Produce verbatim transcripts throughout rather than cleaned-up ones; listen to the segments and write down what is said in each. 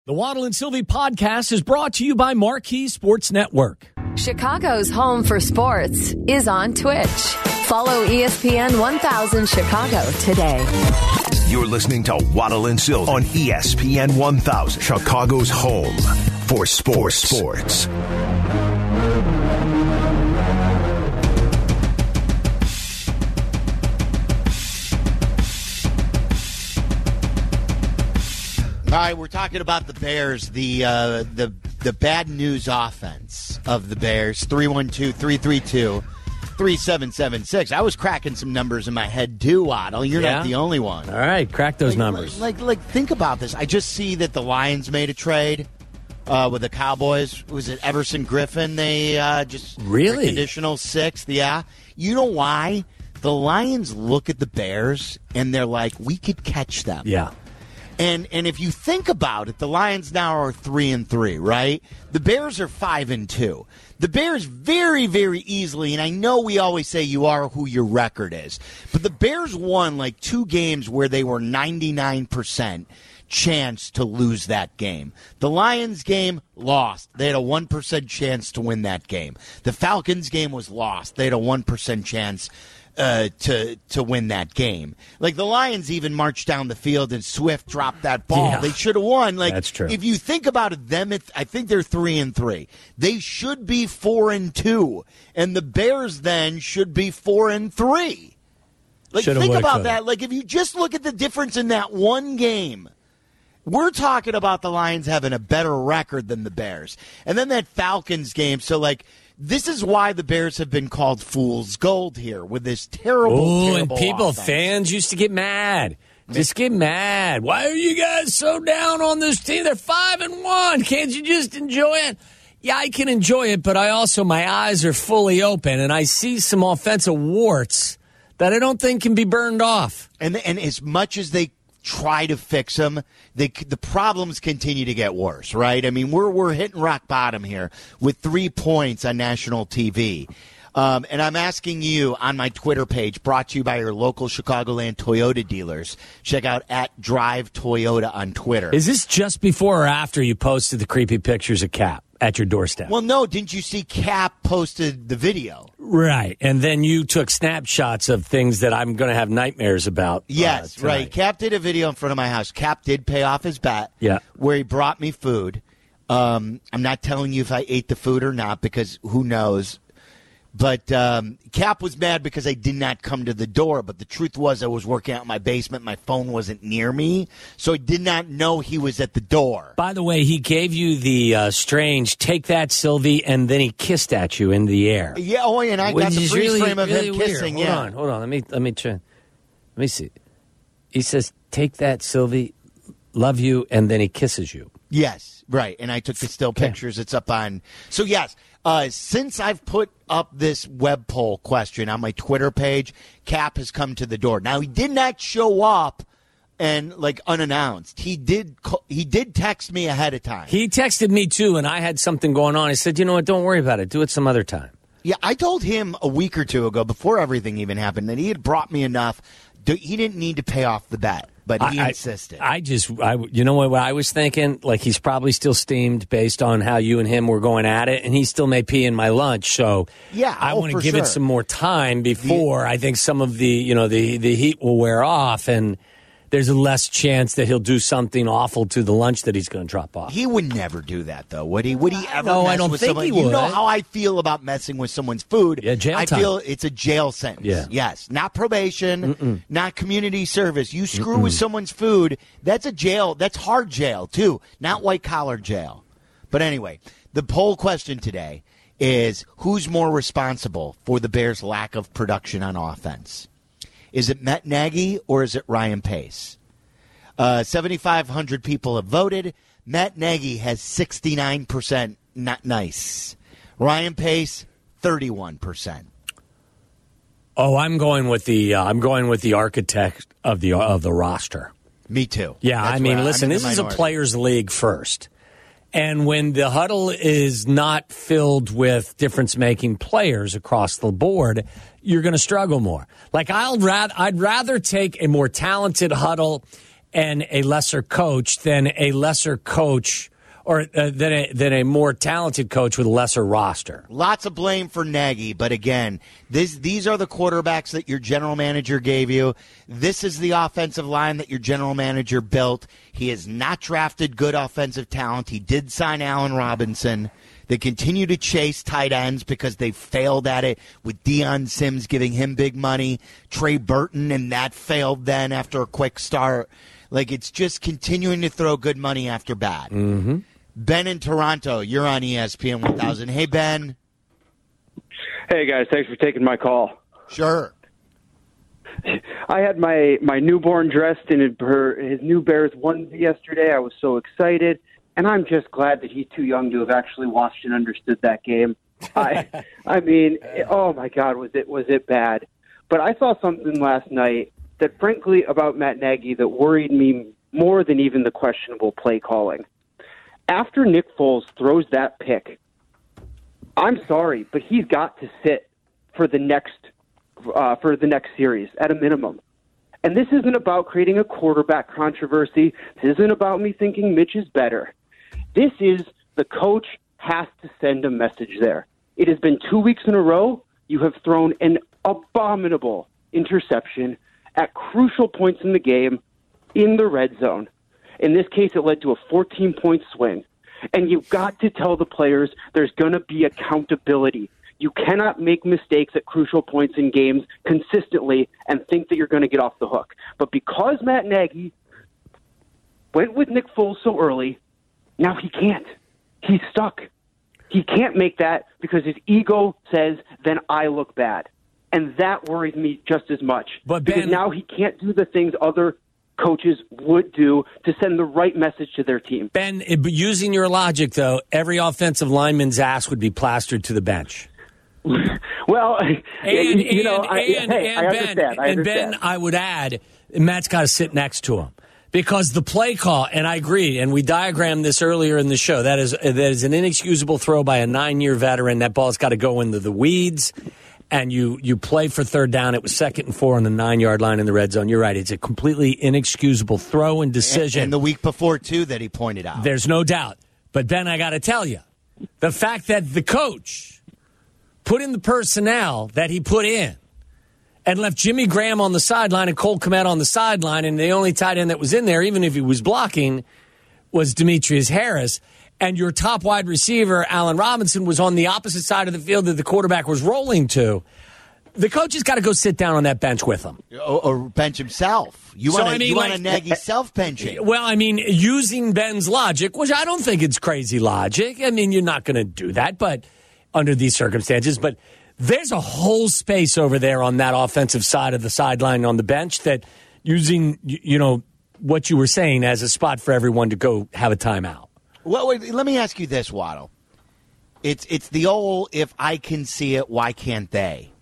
The Waddle and Sylvie podcast is brought to you by Marquee Sports Network. Chicago's home for sports is on Twitch. Follow E S P N one thousand Chicago today. You're listening to Waddle and Sylvie on E S P N one thousand, Chicago's home for sports. sports. All right, we're talking about the Bears, the uh, the the bad news offense of the Bears. three one two, three three two, three seven seven six. I was cracking some numbers in my head too, Waddle. You're Yeah? not the only one. All right, crack those like, numbers. Like, like, like, think about this. I just see that the Lions made a trade uh, with the Cowboys. Was it Everson Griffin? They uh, just Really? conditional sixth. Yeah. You know why? The Lions look at the Bears and they're like, we could catch them. Yeah. And and if you think about it, the Lions now are three and three, right? The Bears are five and two. The Bears very, very easily, and I know we always say you are who your record is, but the Bears won like two games where they were ninety-nine percent chance to lose that game. The Lions game, lost. They had a one percent chance to win that game. The Falcons game was lost. They had a one percent chance Uh, to to win that game. Like the Lions even marched down the field and Swift dropped that ball. Yeah. They should have won. Like That's true. If you think about it, them, it, I think they're three and three. They should be four and two, and the Bears then should be four and three. Like Shoulda, think woulda, about coulda. that. Like if you just look at the difference in that one game. We're talking about the Lions having a better record than the Bears. And then that Falcons game. So, like, this is why the Bears have been called fool's gold here with this terrible, Oh, and terrible people, offense. fans used to get mad. Just get mad. Why are you guys so down on this team? They're five and one. Can't you just enjoy it? Yeah, I can enjoy it, but I also, my eyes are fully open, and I see some offensive warts that I don't think can be burned off. And, and as much as they try to fix them, they, the problems continue to get worse, right? I mean, we're we're hitting rock bottom here with three points on national T V. Um, and I'm asking you on my Twitter page, brought to you by your local Chicagoland Toyota dealers. Check out at Drive Toyota on Twitter. Is this just before or after you posted the creepy pictures of Cap at your doorstep? Well, no, didn't you see Cap posted the video? Right. And then you took snapshots of things that I'm going to have nightmares about. Yes, uh, right. tonight. Cap did a video in front of my house. Cap did pay off his bet. Yeah. Where he brought me food. Um, I'm not telling you if I ate the food or not because who knows. But um, Cap was mad because I did not come to the door. But the truth was I was working out in my basement. My phone wasn't near me. So I did not know he was at the door. By the way, he gave you the uh, strange, take that, Sylvie, and then he kissed at you in the air. Yeah, oh, and I Which got the is freeze really, frame of really him weird. kissing. Hold yeah. on, hold on. Let me, let me try. Let me see. He says, take that, Sylvie, love you, and then he kisses you. Yes, right. And I took the still Okay. pictures. It's up on. So, yes, uh, since I've put up this web poll question on my Twitter page, Cap has come to the door. Now, he did not show up and, like, unannounced. He did co- He did text me ahead of time. He texted me, too, and I had something going on. I said, you know what, don't worry about it. Do it some other time. Yeah, I told him a week or two ago, before everything even happened, that he had brought me enough. To, he didn't need to pay off the bet, but he I, insisted. I, I just, I, you know what, what I was thinking? Like, he's probably still steamed based on how you and him were going at it, and he still may pee in my lunch. So, Yeah, I oh, want to for give sure. it some more time before I think some of the, you know, the the heat will wear off, and there's a less chance that he'll do something awful to the lunch that he's going to drop off. He would never do that, though. Would he? Would he ever? No, mess I don't with think someone? he You know would. how I feel about messing with someone's food. Yeah, jail I time. feel it's a jail sentence. Yeah. Yes, not probation, Mm-mm. not community service. You screw Mm-mm. with someone's food, that's a jail. That's hard jail too, not white collar jail. But anyway, the poll question today is: who's more responsible for the Bears' lack of production on offense? Is it Matt Nagy or is it Ryan Pace? Uh, seventy-five hundred people have voted. Matt Nagy has sixty-nine percent not nice. Ryan Pace, thirty-one percent. Oh, I'm going with the uh, I'm going with the architect of the of the roster. Me too. Yeah, That's I mean, where listen, I'm in this the is a minority. players' league first. And when the huddle is not filled with difference-making players across the board, you're going to struggle more. Like I'll rather, I'd rather take a more talented huddle and a lesser coach than a lesser coach or uh, than a than a more talented coach with a lesser roster. Lots of blame for Nagy, but again, this these are the quarterbacks that your general manager gave you. This is the offensive line that your general manager built. He has not drafted good offensive talent. He did sign Allen Robinson. They continue to chase tight ends because they failed at it with Deion Sims giving him big money, Trey Burton, and that failed then after a quick start. Like, it's just continuing to throw good money after bad. Mm-hmm. Ben in Toronto, you're on E S P N one thousand. Hey, Ben. Hey, guys. Thanks for taking my call. Sure. I had my, my newborn dressed in her, his new Bears onesie yesterday. I was so excited, and I'm just glad that he's too young to have actually watched and understood that game. I I mean, oh, my God, was it was it bad. But I saw something last night that, frankly, about Matt Nagy that worried me more than even the questionable play calling. After Nick Foles throws that pick, I'm sorry, but he's got to sit for the next uh, for the next series at a minimum. And this isn't about creating a quarterback controversy. This isn't about me thinking Mitch is better. This is the coach has to send a message there. It has been two weeks in a row. You have thrown an abominable interception at crucial points in the game in the red zone. In this case, it led to a fourteen-point swing. And you've got to tell the players there's going to be accountability. You cannot make mistakes at crucial points in games consistently and think that you're going to get off the hook. But because Matt Nagy went with Nick Foles so early, now he can't. He's stuck. He can't make that because his ego says, then I look bad. And that worries me just as much. But because Ben, now he can't do the things other coaches would do to send the right message to their team. Ben, using your logic, though, every offensive lineman's ass would be plastered to the bench. Well, and, you know, and, I, and, hey, and I Ben, understand. I and understand. Ben, I would add, Matt's got to sit next to him. Because the play call, and I agree, and we diagrammed this earlier in the show, that is that is an inexcusable throw by a nine-year veteran. That ball's got to go into the weeds, and you, you play for third down. It was second and four on the nine-yard line in the red zone. You're right. It's a completely inexcusable throw and decision. And, and the week before, too, that he pointed out. There's no doubt. But, Ben, I got to tell you, the fact that the coach put in the personnel that he put in, and left Jimmy Graham on the sideline and Cole Kmet on the sideline, and the only tight end that was in there, even if he was blocking, was Demetrius Harris. And your top wide receiver, Allen Robinson, was on the opposite side of the field that the quarterback was rolling to. The coach has got to go sit down on that bench with him. Or, or bench himself. You So, want I mean, you like- want a Nagy self-benching. Well, I mean, using Ben's logic, which I don't think it's crazy logic. I mean, you're not going to do that, but under these circumstances, but there's a whole space over there on that offensive side of the sideline on the bench that using, you know, what you were saying as a spot for everyone to go have a timeout. Well, wait, let me ask you this, Waddle. It's it's the old, if I can see it, why can't they?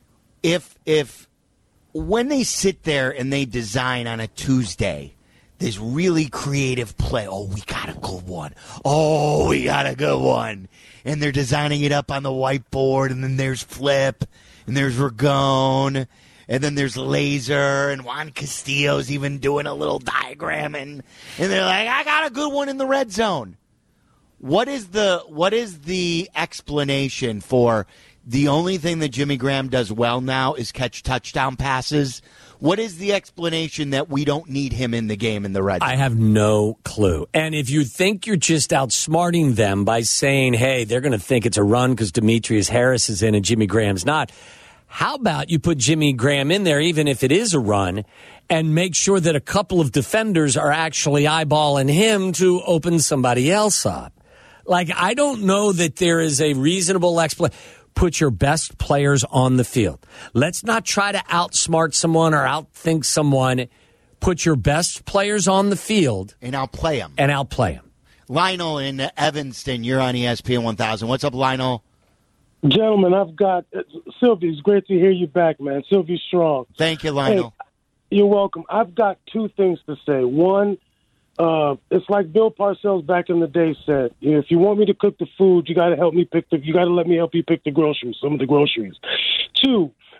If if when they sit there and they design on a Tuesday this really creative play, oh, we got a good one. Oh, we got a good one. And they're designing it up on the whiteboard, and then there's Flip, and there's Ragone, and then there's Laser, and Juan Castillo's even doing a little diagram, and, and they're like, I got a good one in the red zone. What is the what is the explanation for the only thing that Jimmy Graham does well now is catch touchdown passes? What is the explanation that we don't need him in the game in the red zone? I have no clue. And if you think you're just outsmarting them by saying, hey, they're going to think it's a run because Demetrius Harris is in and Jimmy Graham's not, how about you put Jimmy Graham in there, even if it is a run, and make sure that a couple of defenders are actually eyeballing him to open somebody else up? Like, I don't know that there is a reasonable explanation. Put your best players on the field. Let's not try to outsmart someone or outthink someone. Put your best players on the field. And outplay them. And outplay them. Lionel in Evanston, you're on E S P N one thousand. What's up, Lionel? Gentlemen, I've got uh, Sylvie. It's great to hear you back, man. Sylvie Strong. Thank you, Lionel. Hey, you're welcome. I've got two things to say. One, uh, it's like Bill Parcells back in the day said: if you want me to cook the food, you got to help me pick the. You got to let me help you pick the groceries. Some of the groceries. Two,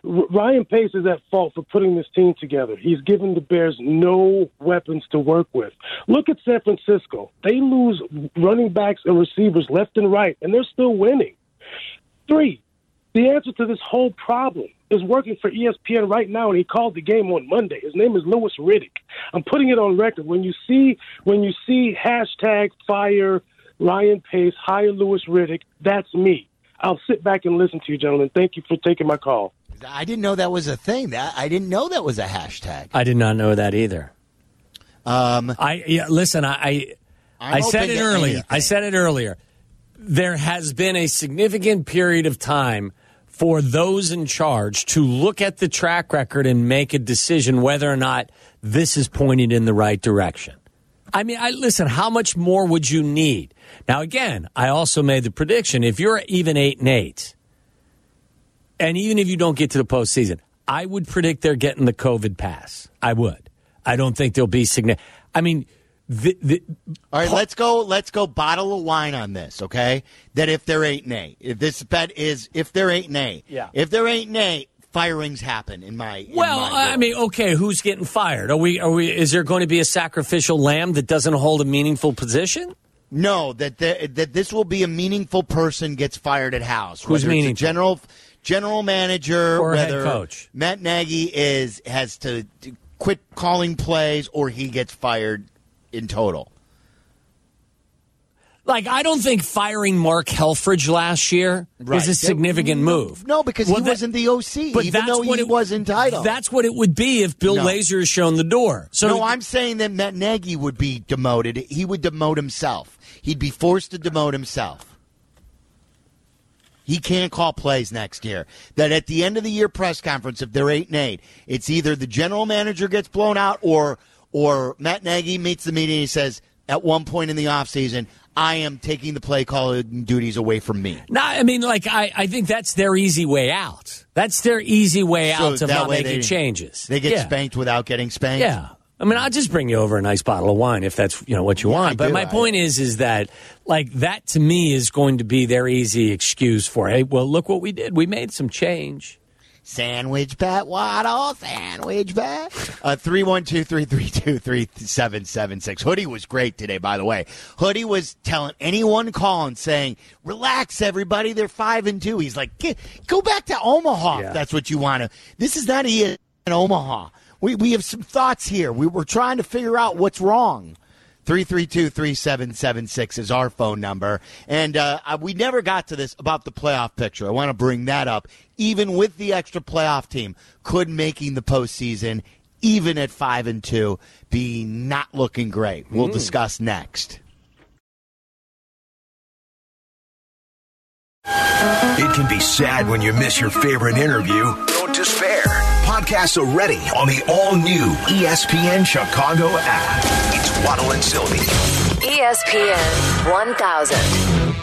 R- Ryan Pace is at fault for putting this team together. He's given the Bears no weapons to work with. Look at San Francisco. They lose running backs and receivers left and right, and they're still winning. Three, the answer to this whole problem is working for E S P N right now, and he called the game on Monday. His name is Louis Riddick. I'm putting it on record. When you see when you see hashtag fire Ryan Pace, hire Louis Riddick, that's me. I'll sit back and listen to you, gentlemen. Thank you for taking my call. I didn't know that was a thing. That I didn't know that was a hashtag. I did not know that either. Um, I yeah, listen. I I, I said it earlier. Anything. I said it earlier. There has been a significant period of time for those in charge to look at the track record and make a decision whether or not this is pointing in the right direction. I mean, I listen, how much more would you need? Now, again, I also made the prediction, if you're even eight and eight, and even if you don't get to the postseason, I would predict they're getting the COVID pass. I would. I don't think there'll be significant. I mean, the, the, all right, let's go. Let's go. Bottle of wine on this, okay? That if they're eight and eight, if this bet is if they're eight and eight, yeah. If they're eight and eight, firings happen in my. In well, my I mean, okay, who's getting fired? Are we? Are we? Is there going to be a sacrificial lamb that doesn't hold a meaningful position? No, that the, that this will be a meaningful person gets fired at house. Who's whether meaningful? It's a general general manager or whether head coach. Matt Nagy is has to quit calling plays or he gets fired in total. Like, I don't think firing Mark Helfrich last year right. is a significant no, move. No, because well, he that, wasn't the O C, but even though he it, was entitled. That's what it would be if Bill no. Lazor has shown the door. So no, I'm saying that Matt Nagy would be demoted. He would demote himself. He'd be forced to demote himself. He can't call plays next year. That at the end of the year press conference, if they're eight and eight, it's either the general manager gets blown out or or Matt Nagy meets the meeting and he says, at one point in the offseason, I am taking the play calling duties away from me. No, I mean, like, I, I think that's their easy way out. That's their easy way so out of not making they, changes. They get yeah. spanked without getting spanked? Yeah. I mean, I'll just bring you over a nice bottle of wine if that's, you know, what you yeah, want. I But do. my I, point is, is that, like, that to me is going to be their easy excuse for, hey, well, look what we did. We made some change. Sandwich bet, Waddle, sandwich bet. Uh, three one two, three three two, three seven seven six. Hoodie was great today, by the way. Hoodie was telling anyone calling, saying, relax, everybody, they're five and two. He's like, Get, go back to Omaha yeah. if that's what you want to. This is not E S P N Omaha. We, we have some thoughts here. We were trying to figure out what's wrong. three three two, three seven seven six is our phone number. And uh, we never got to this about the playoff picture. I want to bring that up. Even with the extra playoff team, could making the postseason, even at five and two, be not looking great? We'll mm. discuss next. It can be sad when you miss your favorite interview. Don't despair. Podcasts are ready on the all-new E S P N Chicago app. It's Waddle and Sylvie. E S P N one thousand.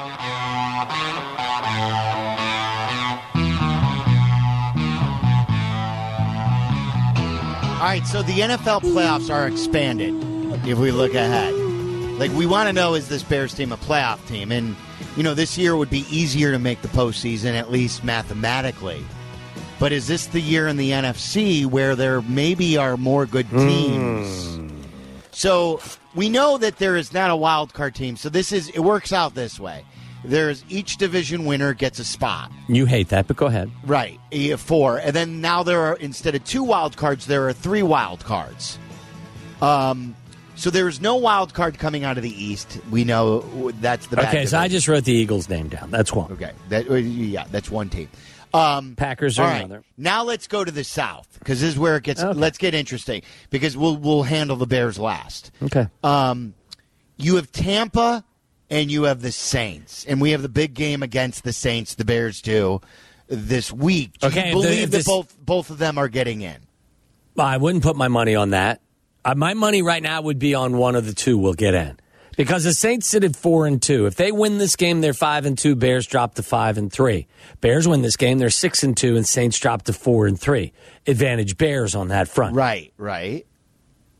All right, so the N F L playoffs are expanded if we look ahead. Like, we want to know, is this Bears team a playoff team? And, you know, this year would be easier to make the postseason, at least mathematically. But is this the year in the N F C where there maybe are more good teams? Mm. So we know that there is not a wild card team. So this is, it works out this way. There's each division winner gets a spot. You hate that, but go ahead. Right, four. And then now there are, instead of two wild cards, there are three wild cards. Um, so there is no wild card coming out of the East. We know that's the bad Okay, division. so I just wrote the Eagles' name down. That's one. Okay, that, yeah, that's one team. Um, Packers are all right, another. now let's go to the South because this is where it gets. Okay. Let's get interesting because we'll we'll handle the Bears last. Okay. Um, you have Tampa and you have the Saints, and we have the big game against the Saints. The Bears do this week. Do okay, you believe the, that this, both both of them are getting in? I wouldn't put my money on that. Uh, my money right now would be on one of the two will get in. Because the Saints sit at four and two. If they win this game, they're five and two. Bears drop to five and three. Bears win this game, they're six and two, and Saints drop to four and three. Advantage Bears on that front. Right, right.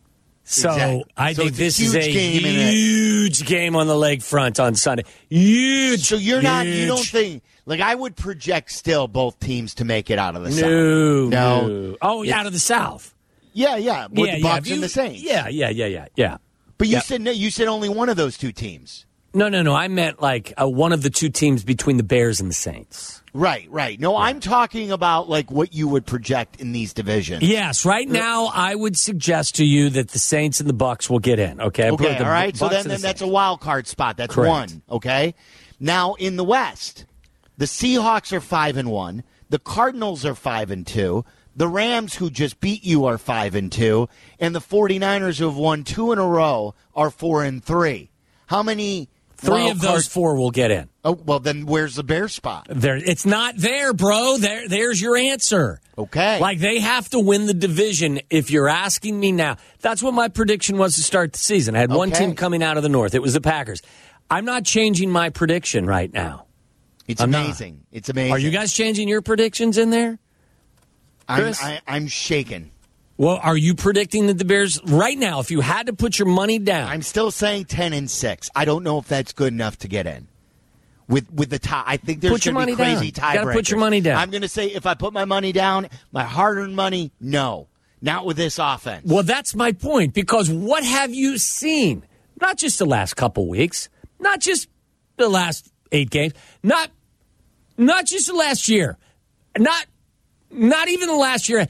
So Exactly. I So think it's a this is huge a game in it. huge game on the lakefront on Sunday. Huge. So you're not, you huge. don't think, like I would project still both teams to make it out of the South. No, No. no. Oh, It's- out of the South. Yeah, yeah, with yeah, the yeah. Bucks If you- and the Saints. Yeah, yeah, yeah, yeah, yeah. But you Yeah. said no, you said only one of those two teams. No, no, no. I meant like uh, one of the two teams between the Bears and the Saints. Right, right. No, I'm talking about like what you would project in these divisions. Yes, right now I would suggest to you that the Saints and the Bucks will get in. Okay, I'll put Okay, the all right. Bucks So then, and the then that's a Saints. wild card spot. That's Correct. one. Okay. Now in the West, the Seahawks are five and one. The Cardinals are five and two. The Rams, who just beat you, are five and two, and the 49ers, who have won two in a row, are four and three. How many? Three wild of those card- four will get in. Oh, well, then where's the Bears spot? There, it's not there, bro. There, there's your answer. Okay. Like they have to win the division. If you're asking me now, that's what my prediction was to start the season. I had one Okay. team coming out of the North. It was the Packers. I'm not changing my prediction right now. It's I'm not. amazing. It's amazing. Are you guys changing your predictions in there? I'm, Chris? I, I'm shaken. Well, are you predicting that the Bears right now? If you had to put your money down, I'm still saying ten and six. I don't know if that's good enough to get in. With with the tie, I think there's Put your going to be money crazy down. You gotta tiebreakers. put your money down. I'm going to say if I put my money down, my hard-earned money, no, not with this offense. well, that's my point. Because what have you seen? Not just the last couple weeks, not just the last eight games, not not just the last year, not not even the last year.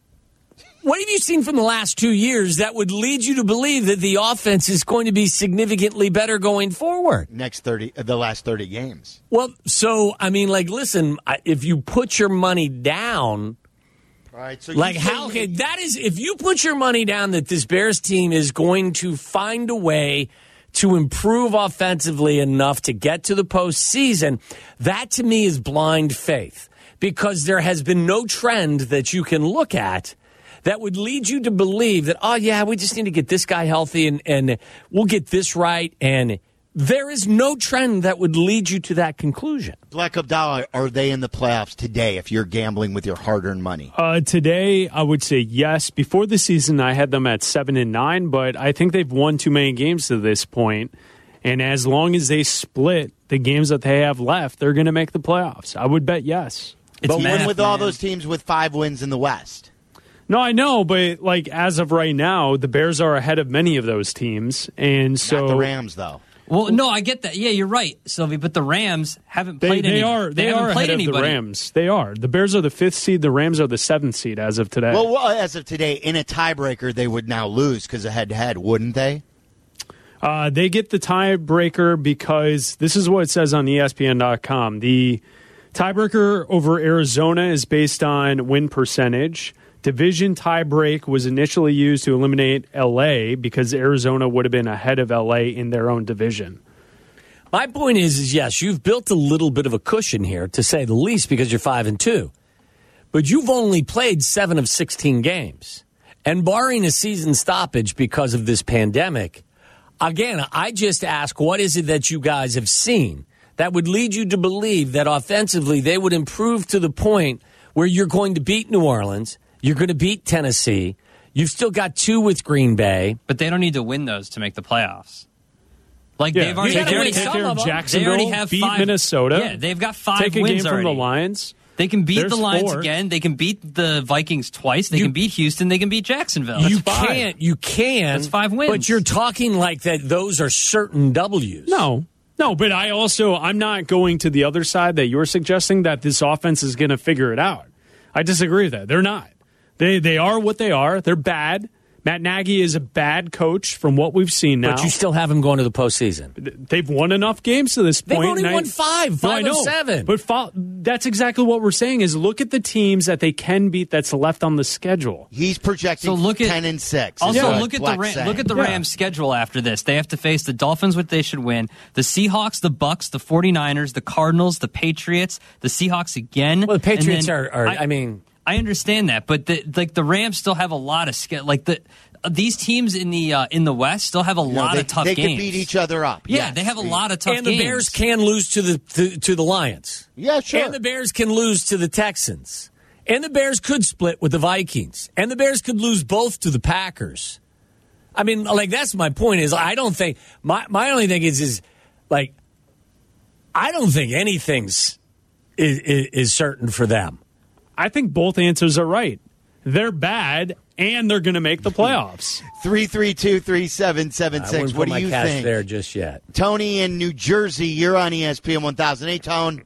What have you seen from the last two years that would lead you to believe that the offense is going to be significantly better going forward? Next thirty, uh, the last thirty games. Well, so I mean, like, listen, I- if you put your money down. All right, so Like you how say- can that is if you put your money down that this Bears team is going to find a way to improve offensively enough to get to the postseason, that to me is blind faith because there has been no trend that you can look at that would lead you to believe that, oh yeah, we just need to get this guy healthy and, and we'll get this right. And there is no trend that would lead you to that conclusion. Black Abdallah, are they in the playoffs today? If you're gambling with your hard-earned money, Uh, today, I would say yes. Before the season, I had them at seven and nine, but I think they've won too many games to this point. And as long as they split the games that they have left, they're going to make the playoffs. I would bet yes. It's but math, win with all man. those teams with five wins in the West. No, I know, but like as of right now, the Bears are ahead of many of those teams, and so Not the Rams, though. Well, no, I get that. Yeah, you're right, Sylvie. But the Rams haven't they, played they any. are they, haven't are played ahead of anybody. the Rams. They are. The Bears are the fifth seed. The Rams are the seventh seed as of today. Well, well, as of today, in a tiebreaker, they would now lose because of head-to-head, wouldn't they? Uh, they get the tiebreaker because this is what it says on E S P N dot com. The tiebreaker over Arizona is based on win percentage. Division tiebreak was initially used to eliminate L A because Arizona would have been ahead of L A in their own division. My point is, is yes, you've built a little bit of a cushion here, to say the least, because you're five and two. But you've only played seven of sixteen games. And barring a season stoppage because of this pandemic, again, I just ask, what is it that you guys have seen that would lead you to believe that offensively they would improve to the point where you're going to beat New Orleans, you're going to beat Tennessee, you've still got two with Green Bay. But they don't need to win those to make the playoffs. Like Yeah, they've already, You gotta they win already, some take care of of them. they Jacksonville, already have beat five, Minnesota. Yeah, they've got five take a wins game already. from the Lions. They can beat There's the Lions four. again. They can beat the Vikings twice. They You- can beat Houston. They can beat Jacksonville. you That's five. can't, you can. That's five wins. But you're talking like that those are certain W's. No, no, but I also, I'm not going to the other side that you're suggesting that this offense is going to figure it out. I disagree with that. They're not. They they are what they are. They're bad. Matt Nagy is a bad coach from what we've seen now. But you still have them going to the postseason. They've won enough games to this They've point. only and I- won five, No, five I of know. seven. But fo- that's exactly what we're saying is look at the teams that they can beat that's left on the schedule. He's projecting So look at- ten and six. Also, is what look at the Black's Ram- saying. look at the Yeah. Rams' schedule after this. They have to face the Dolphins, which they should win. The Seahawks, the Bucks, the 49ers, the Cardinals, the Patriots, the Seahawks again. Well, the Patriots and then- are, are I, mean, I understand that, but the, like the Rams still have a lot of ske- like the uh, these teams in the uh, in the West still have a You know, lot they, of tough they games. can beat each other up. Yeah, Yes. they have a lot of tough and the games. Bears can lose to the to, to the Lions. Yeah, sure. And the Bears can lose to the Texans. And the Bears could split with the Vikings. And the Bears could lose both to the Packers. I mean, like, that's my point is I don't think my, my only thing is, is like, I don't think anything's is, is, is certain for them. I think both answers are right. They're bad, and they're going to make the playoffs. three three two, three seven seven six. I wouldn't What put do my you cash think? there just yet. Tony in New Jersey, you're on E S P N one thousand. Hey, Tone.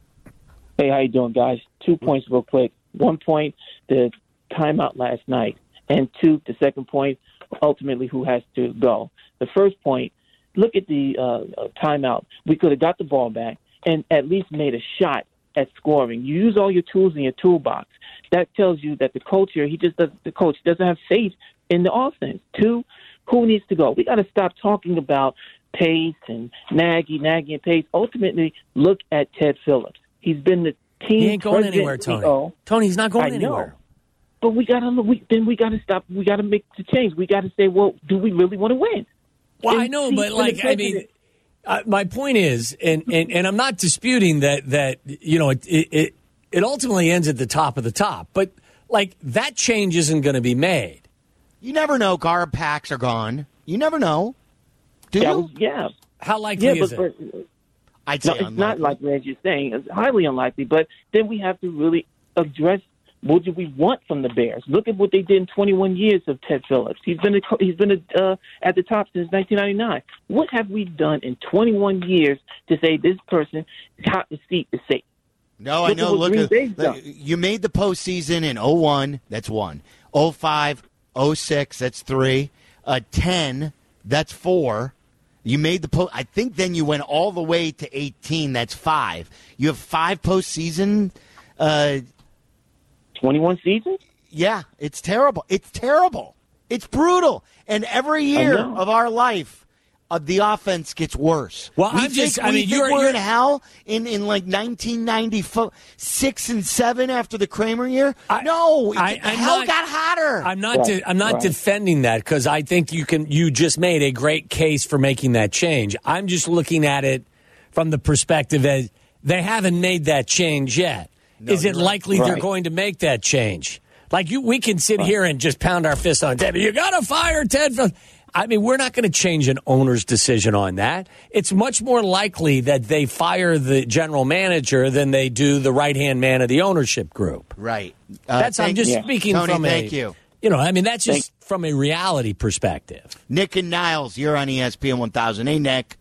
Hey, how you doing, guys? Two points real quick. One point, the timeout last night. And two, the second point, ultimately who has to go. The first point, look at the uh, timeout. We could have got the ball back and at least made a shot at scoring. You use all your tools in your toolbox. That tells you that the coach here, he just does, the coach doesn't have faith in the offense. Two, who needs to go? We got to stop talking about Pace and Nagy, Nagy and Pace. Ultimately, look at Ted Phillips. He's been the team. He ain't going president anywhere, Tony. C E O. Tony, he's not going I anywhere. know. But we got to we, then we got to stop. We got to make the change. We got to say, well, do we really want to win? Well, And I know, see, but when like, the I mean, president- uh, my point is, and, and, and I'm not disputing that that you know it, it it ultimately ends at the top of the top, but like that change isn't going to be made. You never know. Garb packs are gone. You never know. Do That you? was- yeah, How likely yeah, is but, it? but I'd no, say it's unlikely. not likely as you're saying. It's highly unlikely. But then we have to really address what do we want from the Bears. Look at what they did in twenty-one years of Ted Phillips. He's been a, he's been a, uh, at the top since nineteen ninety-nine. What have we done in twenty-one years to say this person got the seat to say? No, I Look at know. what Look, Green at, Bay's look, done. you made the postseason in oh one. That's one. oh five, oh six. That's three. Uh, ten. That's four. You made the post. I think then you went all the way to eighteen. That's five. You have five postseason. Uh, twenty-one seasons? yeah, it's terrible. It's terrible. It's brutal. And every year know. of our life, uh, the offense gets worse. Well, we I'm think, just- I we mean, think you're- we're you're- in hell in, in like nineteen ninety-six and seven after the Kramer year. I- no, it- I- the I'm hell not- got hotter. I'm not. Right, de- I'm not right. defending that because I think you can. You just made a great case for making that change. I'm just looking at it from the perspective that they haven't made that change yet. Is it likely they're Right. going to make that change? Like you, we can sit here and just pound our fist on the table. You got to fire Ted Phillips. I mean, we're not going to change an owner's decision on that. It's much more likely that they fire the general manager than they do the right-hand man of the ownership group. right. Uh, That's I'm thank- just Yeah. speaking Tony, from a. thank you. You know, I mean, that's just from a reality perspective. Nick and Niles, you're on E S P N one thousand. Hey, Nick.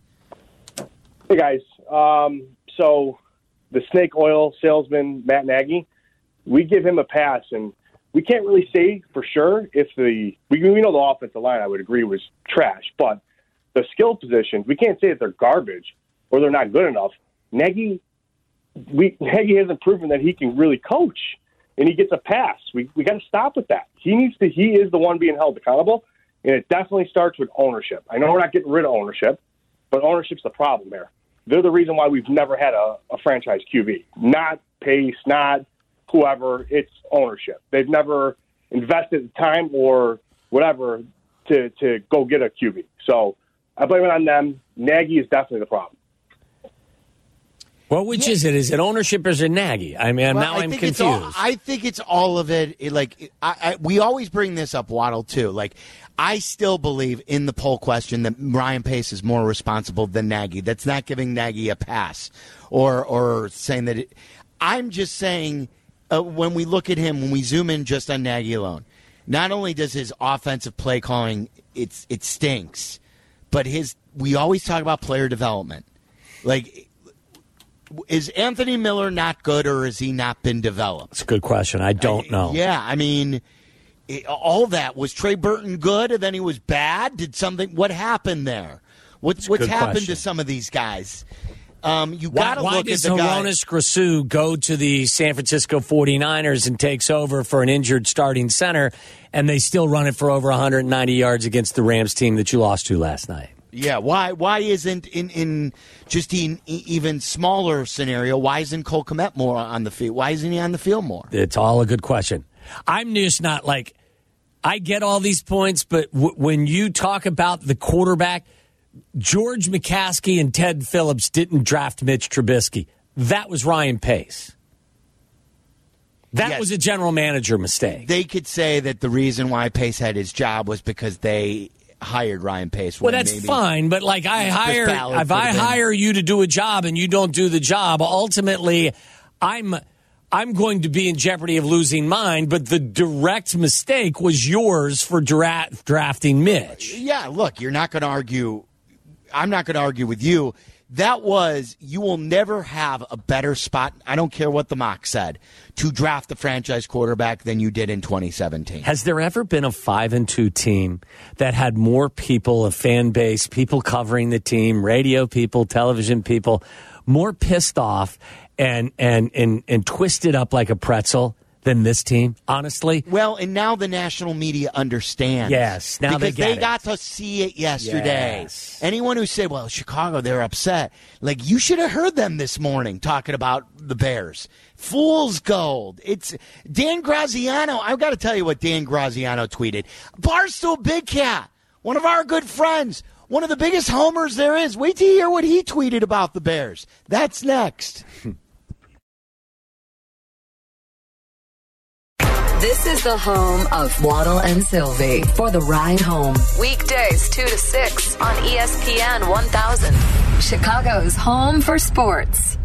Hey guys, um, so the snake oil salesman Matt Nagy, we give him a pass, and we can't really say for sure if the we, we know the offensive line, I would agree, was trash, but the skill positions, we can't say that they're garbage or they're not good enough. Nagy, we Nagy hasn't proven that he can really coach, and he gets a pass. We we got to stop with that. He needs to. He is the one being held accountable, and it definitely starts with ownership. I know we're not getting rid of ownership, but ownership's the problem there. They're the reason why we've never had a, a franchise Q B. Not Pace, not whoever. It's ownership. They've never invested time or whatever to, to go get a Q B. So I blame it on them. Nagy is definitely the problem. Well, which is it? Is it ownership or is it Nagy? I mean, Well, now I I'm think confused. It's all, I think it's all of it. It, like I, I, we always bring this up, Waddle, too. Like I still believe in the poll question that Ryan Pace is more responsible than Nagy. That's not giving Nagy a pass, or or saying that. It, I'm just saying uh, when we look at him, when we zoom in just on Nagy alone, not only does his offensive play calling it's it stinks, but his we always talk about player development, like. Is Anthony Miller not good, or has he not been developed? It's a good question. I don't know. Yeah, I mean, it, all that was Trey Burton good, and then he was bad. Did something? What happened there? What's a what's good happened question. to some of these guys? Um, you Why, got to why look at does the guy. Hronis Grasu go to the San Francisco forty-niners and takes over for an injured starting center, and they still run it for over one hundred ninety yards against the Rams team that you lost to last night? Yeah, why why isn't in in just in even smaller scenario? Why isn't Cole Kmet more on the field? Why isn't he on the field more? It's all a good question. I'm just not like I get all these points, but w- when you talk about the quarterback, George McCaskey and Ted Phillips didn't draft Mitch Trubisky. That was Ryan Pace. That Yes. was a general manager mistake. They could say that the reason why Pace had his job was because they hired Ryan Pace. Well, that's maybe fine, but like I hire, if I hire you to do a job and you don't do the job, ultimately, I'm I'm going to be in jeopardy of losing mine. But the direct mistake was yours for dra- drafting Mitch. Yeah, look, you're not going to argue. I'm not going to argue with you. That was, you will never have a better spot, I don't care what the mock said, to draft the franchise quarterback than you did in twenty seventeen. Has there ever been a five and two team that had more people, a fan base, people covering the team, radio people, television people, more pissed off and and and, and twisted up like a pretzel than this team, honestly? Well, and now the national media understands. Yes, now they because get they it. got to see it yesterday. Yes. Anyone who said, well, Chicago, they're upset. Like, you should have heard them this morning talking about the Bears. Fool's gold. It's Dan Graziano. I've got to tell you what Dan Graziano tweeted. Barstool Big Cat, one of our good friends, one of the biggest homers there is. Wait till you hear what he tweeted about the Bears. That's next. This is the home of Waddle and Sylvie for the ride home. Weekdays two to six on E S P N one thousand. Chicago's home for sports.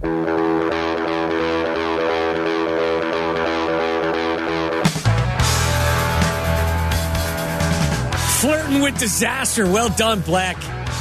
Flirting with disaster. Well done, Black.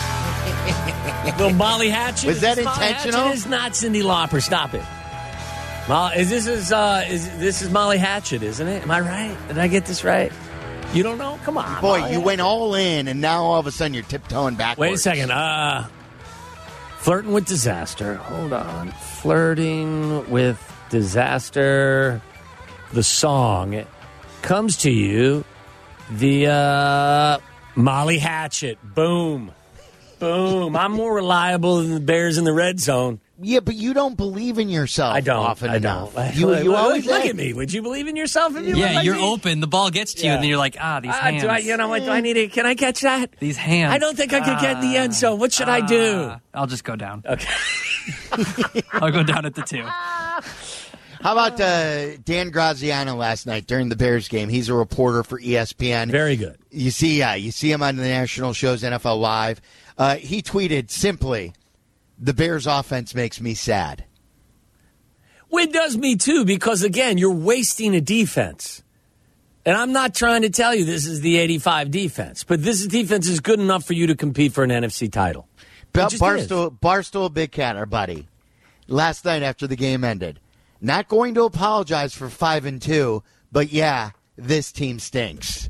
Little Molly Hatchet. Was that It's Molly intentional? Hatchet is not Cyndi Lauper. Stop it. Mo- is this is uh is this is Molly Hatchet, isn't it? Am I right? Did I get this right? You don't know? Come on, Boy, Molly you Hatchet. went all in, and now all of a sudden you're tiptoeing backwards. Wait a second. Uh, flirting with disaster. Hold on. Flirting with disaster. The song comes to you via Molly Hatchet. Boom. Boom. I'm more reliable than the Bears in the red zone. Yeah, but you don't believe in yourself I don't. often I enough. don't. You, you look, always look say- at me. Would you believe in yourself if you Yeah, look like you're me? open. The ball gets to you, Yeah. and then you're like, ah, these Ah, hands. do I, you know what? Do I need to? Can I catch that? These hands. I don't think I could get in the end zone. What should I do? Ah, I'll just go down. Okay. I'll go down at the two. How about uh, Dan Graziano last night during the Bears game? He's a reporter for E S P N. Very good. You see, yeah, you see him on the national shows, N F L Live. Uh, he tweeted simply, "The Bears' offense makes me sad." Well, it does me too, because again, you're wasting a defense. And I'm not trying to tell you this is the eighty-five defense, but this defense is good enough for you to compete for an N F C title. Bar- It just Barstool, Barstool Big Cat, our buddy, last night after the game ended, not going to apologize for five and two, but yeah, this team stinks.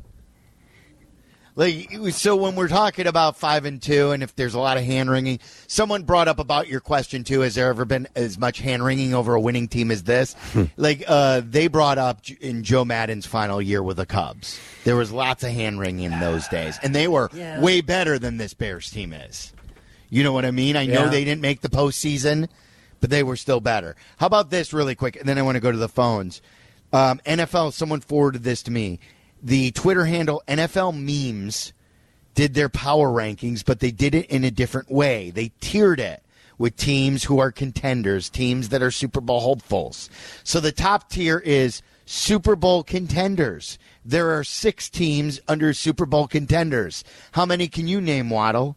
Like, so when we're talking about five and two, and if there's a lot of hand wringing, someone brought up about your question too. Has there ever been as much hand wringing over a winning team as this? like uh, they brought up in Joe Madden's final year with the Cubs, there was lots of hand wringing in those days, and they were Yeah. way better than this Bears team is. You know what I mean? I know Yeah. they didn't make the postseason, but they were still better. How about this really quick? And then I want to go to the phones. Um, N F L, someone forwarded this to me. The Twitter handle N F L Memes did their power rankings, but they did it in a different way. They tiered it with teams who are contenders, teams that are Super Bowl hopefuls. So the top tier is Super Bowl contenders. There are six teams under Super Bowl contenders. How many can you name, Waddle?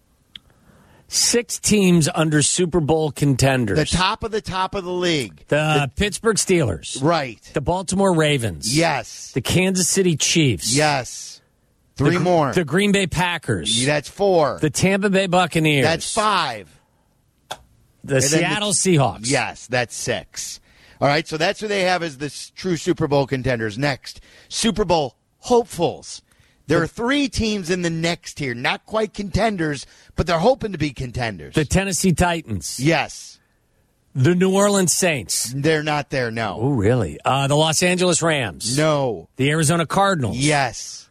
Six teams under Super Bowl contenders. The top of the top of the league. The, Pittsburgh Steelers. Right. The Baltimore Ravens. Yes. The Kansas City Chiefs. Yes. Three the, more. The Green Bay Packers. That's four. The Tampa Bay Buccaneers. That's five. The And then Seattle Seahawks. Yes, that's six. All right, so that's who they have as the s- true Super Bowl contenders. Next, Super Bowl hopefuls. There are three teams in the next tier, not quite contenders, but they're hoping to be contenders. The Tennessee Titans. Yes. The New Orleans Saints. They're not there, no. Oh, really? Uh, the Los Angeles Rams. No. The Arizona Cardinals. Yes.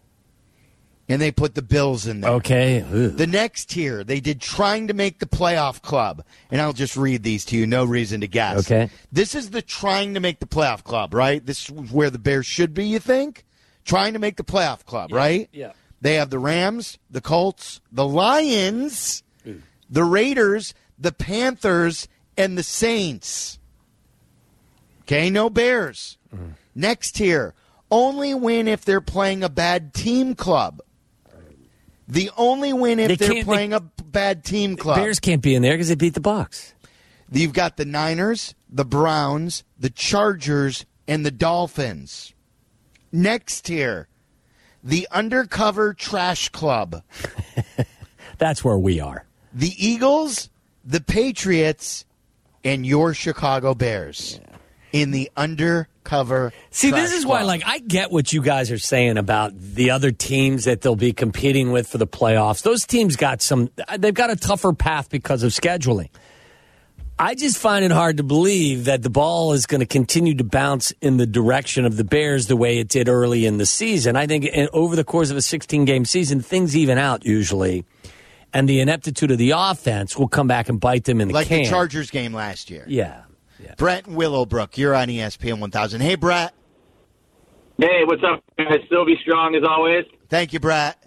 And they put the Bills in there. Okay. Ugh. The next tier, they did trying to make the playoff club. And I'll just read these to you, no reason to guess. Okay. This is the trying to make the playoff club, right? This is where the Bears should be, you think? Trying to make the playoff club, right? Yeah. They have the Rams, the Colts, the Lions, the Raiders, the Panthers, and the Saints. Okay, no Bears. Mm. Next tier, only win if they're playing a bad team club. The only win if They they are can't- playing they- a bad team club. Bears can't be in there because they beat the Bucs. You've got the Niners, the Browns, the Chargers, and the Dolphins. Next tier, the Undercover Trash Club. That's where we are. The Eagles, the Patriots, and your Chicago Bears in the Undercover See, Trash this is why, Club. like, I get what you guys are saying about the other teams that they'll be competing with for the playoffs. Those teams got some, they've got a tougher path because of scheduling. I just find it hard to believe that the ball is going to continue to bounce in the direction of the Bears the way it did early in the season. I think in, over the course of a sixteen-game season, things even out usually, and the ineptitude of the offense will come back and bite them in the like can. the Chargers game last year. Yeah. yeah. Brett and Willowbrook, you're on E S P N one thousand. Hey, Brett. Hey, what's up, guys? Still be strong as always. Thank you, Brett.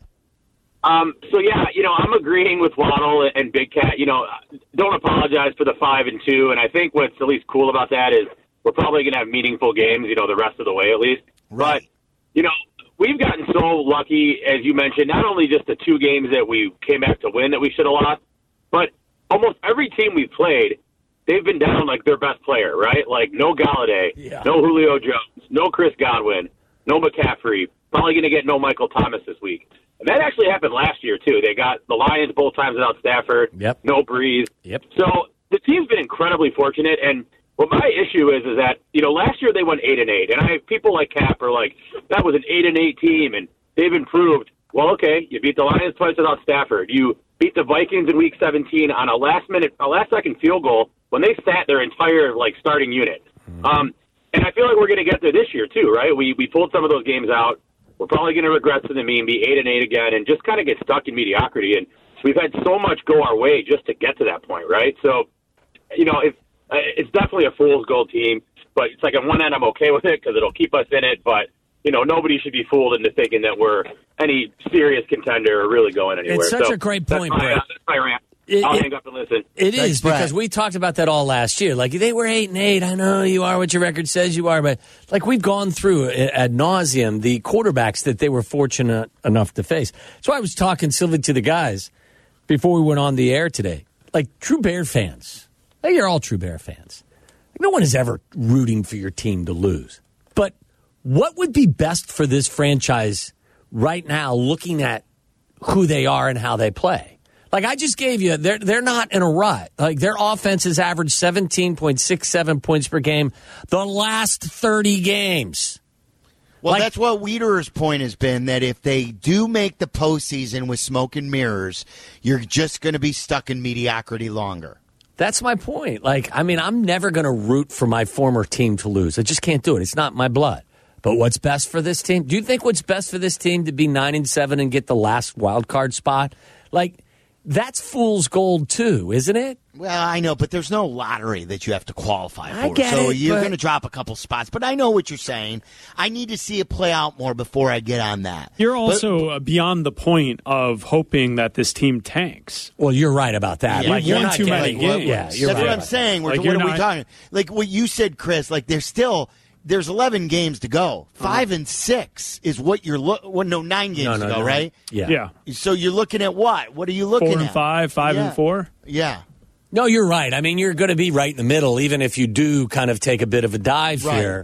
Um, so yeah, you know, I'm agreeing with Waddle and Big Cat. You know, don't apologize for the five and two. And I think what's at least cool about that is we're probably going to have meaningful games. You know, the rest of the way at least. Right. But you know, we've gotten so lucky, as you mentioned. Not only just the two games that we came back to win that we should have lost, but almost every team we've played, they've been down like their best player, right? Like no Galladay, Yeah. no Julio Jones, no Chris Godwin, no McCaffrey. Probably going to get no Michael Thomas this week. And that actually happened last year, too. They got the Lions both times without Stafford. Yep. No Breeze. Yep. So the team's been incredibly fortunate. And what my issue is, is that, you know, last year they went eight and eight. And I have people like Cap are like, that was an eight and eight team, and they've improved. Well, okay, you beat the Lions twice without Stafford. You beat the Vikings in week seventeen on a last-minute, a last-second field goal when they sat their entire, like, starting unit. Mm-hmm. Um, and I feel like we're going to get there this year, too, right? We, we pulled some of those games out. We're probably going to regress to the mean, be eight and eight again, and just kind of get stuck in mediocrity. And we've had so much go our way just to get to that point, right? So, you know, if, uh, it's definitely a fool's gold team, but it's like on one end I'm okay with it because it'll keep us in it. But you know, nobody should be fooled into thinking that we're any serious contender or really going anywhere. It's such so a great point, that's my, Brett. uh, that's my rant. It- I'll it- hang up and listen. It Thanks, is Brett. because we talked about that all last year. Like they were eight and eight. I know you are what your record says you are, but like we've gone through ad nauseum the quarterbacks that they were fortunate enough to face. So I was talking Sylvie to the guys before we went on the air today. Like true Bear fans, like you're all true Bear fans. Like, no one is ever rooting for your team to lose. But what would be best for this franchise right now, looking at who they are and how they play? Like I just gave you, they're they're not in a rut. Like their offense has averaged seventeen point six seven points per game the last thirty games. Well, Like- that's what Wiederer's point has been, that if they do make the postseason with smoke and mirrors, you're just going to be stuck in mediocrity longer. That's my point. Like, I mean, I'm never going to root for my former team to lose. I just can't do it. It's not my blood. But what's best for this team? Do you think what's best for this team to be nine and seven and get the last wild card spot? Like, that's fool's gold too, isn't it? Well, I know, but there's no lottery that you have to qualify for. I get so it, you're but- going to drop a couple spots. But I know what you're saying. I need to see it play out more before I get on that. You're But- also uh, beyond the point of hoping that this team tanks. Well, you're right about that. Yeah, like, you've you're won not too getting- many games. Yeah, you're That's right what I'm about saying. We're, Like, what you're are we not- talking? Like what you said, Chris. Like there's still there's eleven games to go. Five and six is what you're look. Well, no, nine games No, no, to go, no. right? Yeah. Yeah. So you're looking at what? What are you looking Four at? and five, five Yeah. and four. Yeah. No, you're right. I mean, you're going to be right in the middle, even if you do kind of take a bit of a dive Right. here.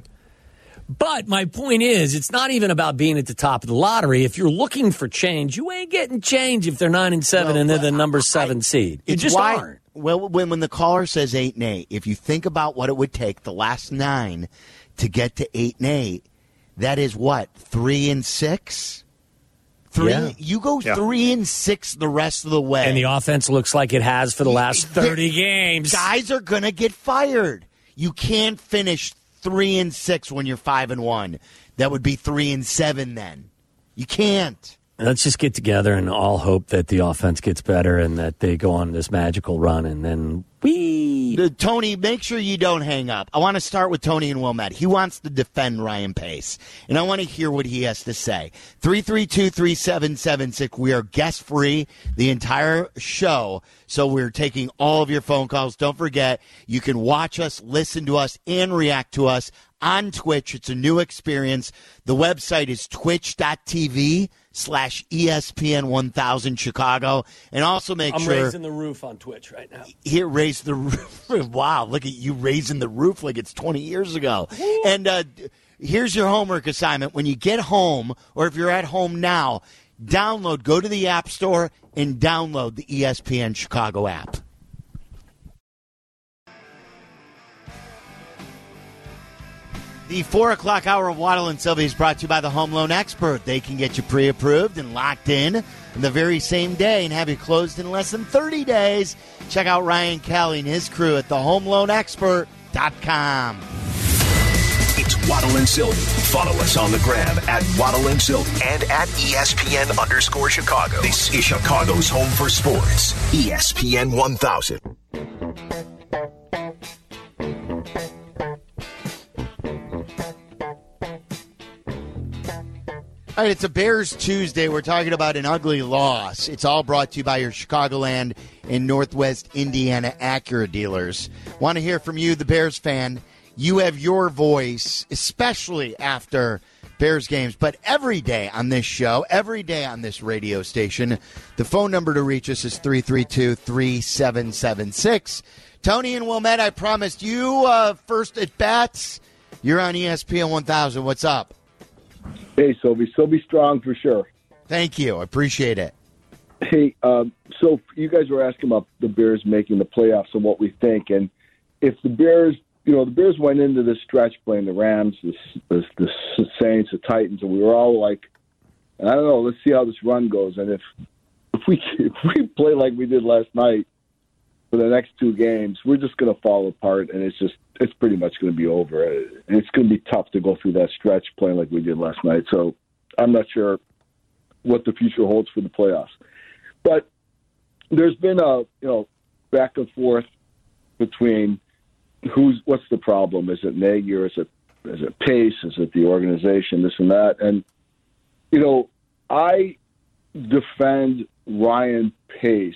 But my point is, it's not even about being at the top of the lottery. If you're looking for change, you ain't getting change if they're nine and seven Well, and they're the but number I- seven seed. You It's just why, aren't. Well, when when the caller says eight and eight, if you think about what it would take the last nine to get to eight and eight, that is what, three and six. Three. Yeah. You go Yeah. three and six the rest of the way, And the offense looks like it has for the last There- thirty games. guys are gonna get fired. You can't finish three and six when you're five and one. That would be three and seven then. You can't. Let's just get together and all hope that the offense gets better and that they go on this magical run and then we. Uh, Tony, make sure you don't hang up. I want to start with Tony and Wilmette. He wants to defend Ryan Pace, and I want to hear what he has to say. three three two, three seven seven six. We are guest-free the entire show, so we're taking all of your phone calls. Don't forget, you can watch us, listen to us, and react to us on Twitch. It's a new experience. The website is twitch dot t v slash E S P N one thousand Chicago. And also make I'm sure. I'm raising the roof on Twitch right now. Here, raise the roof. Wow, look at you raising the roof like it's twenty years ago. And uh, here's your homework assignment. When you get home, or if you're at home now, download, go to the App Store and download the E S P N Chicago app. The four o'clock hour of Waddle and Sylvie is brought to you by the Home Loan Expert. They can get you pre-approved and locked in the very same day and have you closed in less than thirty days. Check out Ryan Kelly and his crew at the home loan expert dot com. It's Waddle and Sylvie. Follow us on the gram at Waddle and Sylvie and at E S P N underscore Chicago. This is Chicago's home for sports. E S P N one thousand. All right, it's a Bears Tuesday. We're talking about an ugly loss. It's all brought to you by your Chicagoland and Northwest Indiana Acura dealers. Want to hear from you, the Bears fan. You have your voice, especially after Bears games, but every day on this show, every day on this radio station. The phone number to reach us is three three two, three seven seven six. Tony and Wilmette, I promised you uh, first at bats. You're on E S P N one thousand. What's up? Hey, Sylvie. Sylvie Strong for sure. Thank you. I appreciate it. Hey, um, so you guys were asking about the Bears making the playoffs and what we think. And if the Bears, you know, the Bears went into this stretch playing the Rams, the, the, the Saints, the Titans, and we were all like, I don't know, let's see how this run goes. And if if we if we play like we did last night for the next two games, we're just going to fall apart, and it's just it's pretty much going to be over. And it's going to be tough to go through that stretch playing like we did last night. So I'm not sure what the future holds for the playoffs. But there's been a you know back and forth between who's what's the problem? Is it Nagy or is it is it Pace? Is it the organization? This and that. And you know, I defend Ryan Pace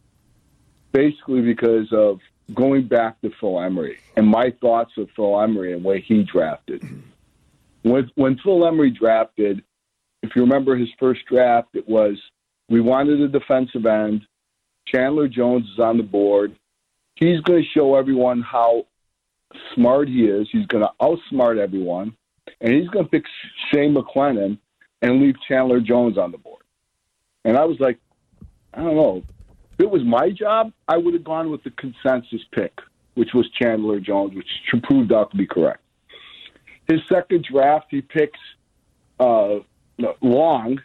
basically because of going back to Phil Emery and my thoughts of Phil Emery and the way he drafted. When when Phil Emery drafted, if you remember his first draft, it was we wanted a defensive end. Chandler Jones is on the board. He's going to show everyone how smart he is. He's going to outsmart everyone. And he's going to pick Shane McClellan and leave Chandler Jones on the board. And I was like, I don't know. If it was my job, I would have gone with the consensus pick, which was Chandler Jones, which proved out to be correct. His second draft, he picks uh, Long,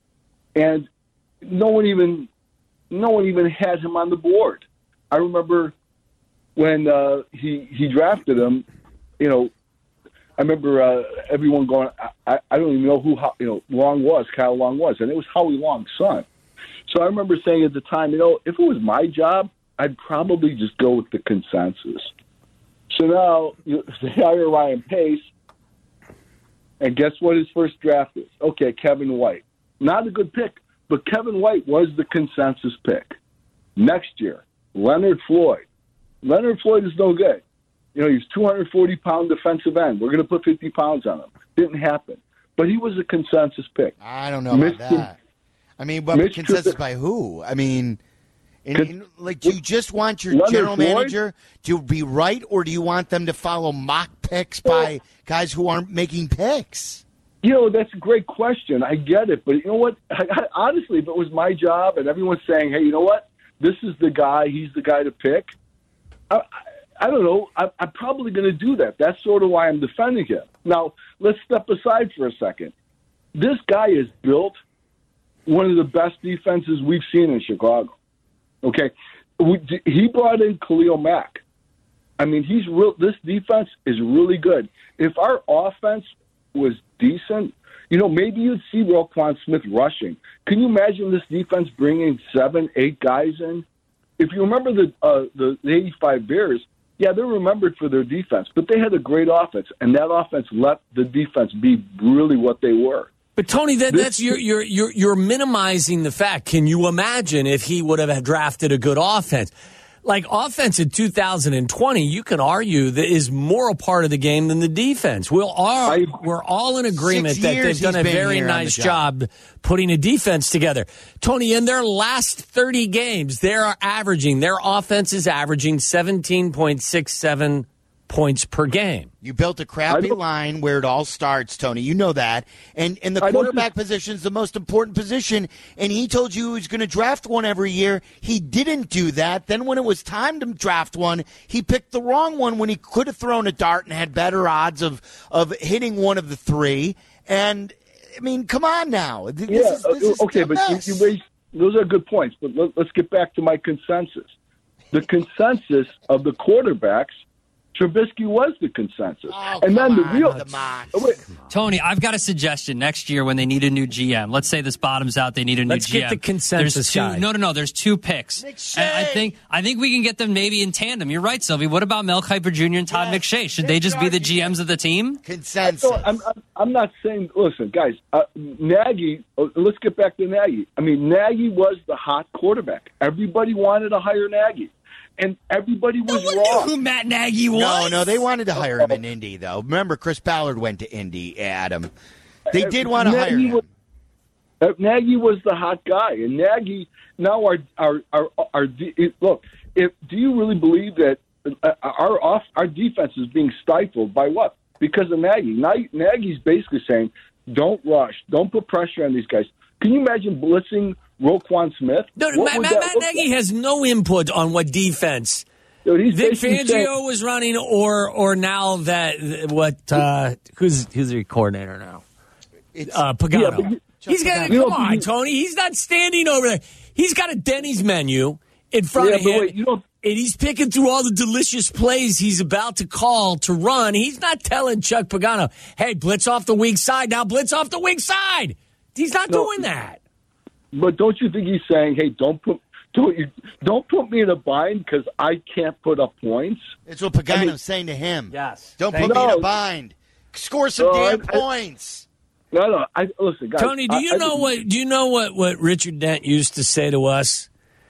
and no one even no one even had him on the board. I remember when uh, he he drafted him. You know, I remember uh, everyone going, I, I don't even know who you know Long was, Kyle Long was, and it was Howie Long's son. So I remember saying at the time, you know, if it was my job, I'd probably just go with the consensus. So now you, they hire Ryan Pace, and guess what his first draft is? Okay, Kevin White. Not a good pick, but Kevin White was the consensus pick. Next year, Leonard Floyd. Leonard Floyd is no good. You know, he's two hundred forty pound defensive end. We're going to put fifty pounds on him. Didn't happen. But he was a consensus pick. I don't know about that. I mean, but Mitch consensus by who? I mean, in, in, like, do you just want your Leonard general Floyd? manager to be right, or do you want them to follow mock picks by guys who aren't making picks? You know, that's a great question. I get it. But you know what? I, I, honestly, if it was my job and everyone's saying, hey, you know what? This is the guy. He's the guy to pick. I, I, I don't know. I, I'm probably going to do that. That's sort of why I'm defending him. Now, let's step aside for a second. This guy is built one of the best defenses we've seen in Chicago. Okay, we, he brought in Khalil Mack. I mean, he's real. This defense is really good. If our offense was decent, you know, maybe you'd see Roquan Smith rushing. Can you imagine this defense bringing seven, eight guys in? If you remember the uh, the, the eighty-five Bears, yeah, they're remembered for their defense, but they had a great offense, and that offense let the defense be really what they were. But Tony, that, that's you're you're you're you're minimizing the fact. Can you imagine if he would have drafted a good offense? like offense in two thousand twenty, you can argue that is more a part of the game than the defense. We'll all, I, we're all in agreement that they've done a very nice job. job putting a defense together. Tony, in their last thirty games, they're averaging, their offense is averaging seventeen point six seven points per game. You built a crappy line where it all starts, Tony. You know that. And and the quarterback position is the most important position. And he told you he was going to draft one every year. He didn't do that. Then when it was time to draft one, he picked the wrong one when he could have thrown a dart and had better odds of, of hitting one of the three. And, I mean, come on now. This yeah, is, this is okay, but you, you raised, those are good points. But let, let's get back to my consensus. The consensus of the quarterbacks, Trubisky was the consensus. Oh, and then the on, real the oh, wait. Tony, I've got a suggestion. Next year when they need a new G M, let's say this bottoms out, they need a new Let's G M. get the consensus there's two, guy. No, no, no. There's two picks. McShay. And I think I think we can get them maybe in tandem. You're right, Sylvie. What about Mel Kiper Junior and Todd Yes, McShay? Should they just be the G Ms of the team? Consensus. So I'm, I'm, I'm not saying, listen, guys, uh, Nagy, uh, let's get back to Nagy. I mean, Nagy was the hot quarterback. Everybody wanted to hire Nagy. And everybody was no one wrong. knew who Matt Nagy was. No, no, they wanted to hire him in Indy, though. Remember, Chris Ballard went to Indy, Adam. They did want to hire him. Was, uh, Nagy was the hot guy. And Nagy, now our, our, our, our, look, if, do you really believe that our off, our defense is being stifled by what? Because of Nagy. Nagy's basically saying, don't rush. Don't put pressure on these guys. Can you imagine blitzing Roquan Smith? No, Matt, Matt, Matt Nagy like? has no input on what defense Dude, Vic Fangio saying, was running, or or now that what uh, who's who's the coordinator now? It's, uh, Pagano. Yeah, he's got come you on, know, Tony. He's not standing over there. He's got a Denny's menu in front yeah, of him, wait, you don't, and he's picking through all the delicious plays he's about to call to run. He's not telling Chuck Pagano, "Hey, blitz off the weak side now. Blitz off the weak side." He's not no, doing that. But don't you think he's saying, "Hey, don't put don't you, don't put me in a bind because I can't put up points"? It's what Pagano's I mean, saying to him. Yes. Don't Thank put no. me in a bind. Score some No, damn I, I, points. No, no. I, listen, guys. Tony, do you I, know I, what? Do you know what, what Richard Dent used to say to us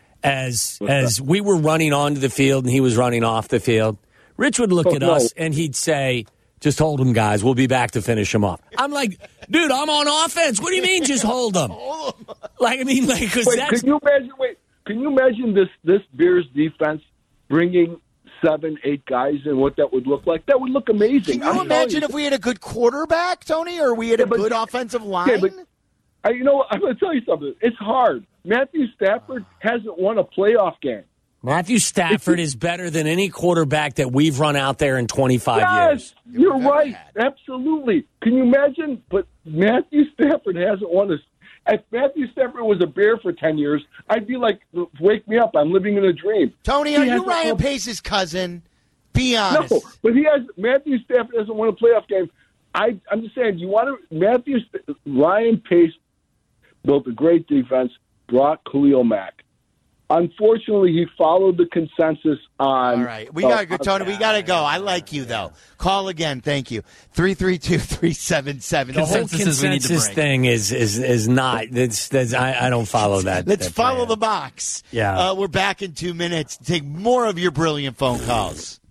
as as that? we were running onto the field and he was running off the field? Rich would look oh, at no. us and he'd say, "Just hold them, guys. We'll be back to finish them off." I'm like, dude, I'm on offense. What do you mean, just hold them? Like, I mean, like, because wait, that's. Can you imagine? Wait, can you imagine this this Bears defense bringing seven, eight guys in? What that would look like? That would look amazing. Can you I'm imagine you. if we had a good quarterback, Tony, or we had Yeah, a but- good offensive line? Okay, but I, you know, what? I'm going to tell you something. It's hard. Matthew Stafford hasn't won a playoff game. Matthew Stafford is better than any quarterback that we've run out there in twenty-five yes, years. you're right. Absolutely. Can you imagine? But Matthew Stafford hasn't won a. If Matthew Stafford was a Bear for ten years, I'd be like, "Wake me up! I'm living in a dream." Tony, He are you hasn't Ryan won- Pace's cousin? Be honest. No, but he has. Matthew Stafford hasn't won a playoff game. I, I'm just saying. You want to? Matthew Ryan Pace built a great defense. Brought Khalil Mack. Unfortunately, he followed the consensus on. All right. We got to go, Tony. We got to go. I like you, though. Call again. Thank you. three three two, three seven seven. The whole Consensus we need to consensus break. thing is is is not. That's, that's, I, I don't follow that. Let's that follow plan. the box. Yeah. Uh, we're back in two minutes to take more of your brilliant phone calls.